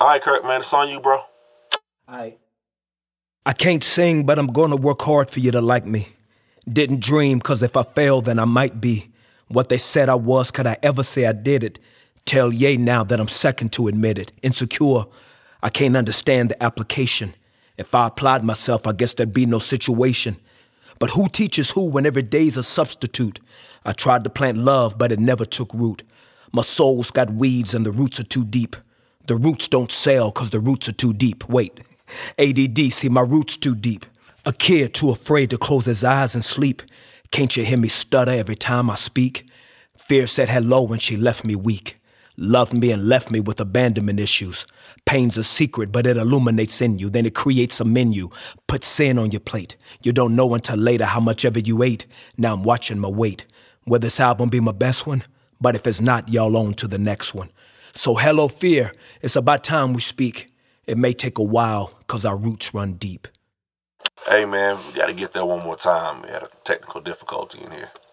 All right, Kirk, man, it's on you, bro. I can't sing, but I'm gonna work hard for you to like me. Didn't dream, cause if I fail, then I might be what they said I was. Could I ever say I did it? Tell Ye now that I'm second to admit it. Insecure, I can't understand the application. If I applied myself, I guess there'd be no situation. But who teaches who when every day's a substitute? I tried to plant love, but it never took root. My soul's got weeds and the roots are too deep. The roots don't sell cause the roots are too deep. Wait, ADD, see my roots too deep. A kid too afraid to close his eyes and sleep. Can't you hear me stutter every time I speak? Fear said hello when she left me weak. Loved me and left me with abandonment issues. Pain's a secret, but it illuminates in you. Then it creates a menu. Put sin on your plate. You don't know until later how much of it you ate. Now I'm watching my weight. Will this album be my best one? But if it's not, y'all on to the next one. So hello, fear. It's about time we speak. It may take a while, cause our roots run deep. Hey, man, we got to get that one more time. We had a technical difficulty in here.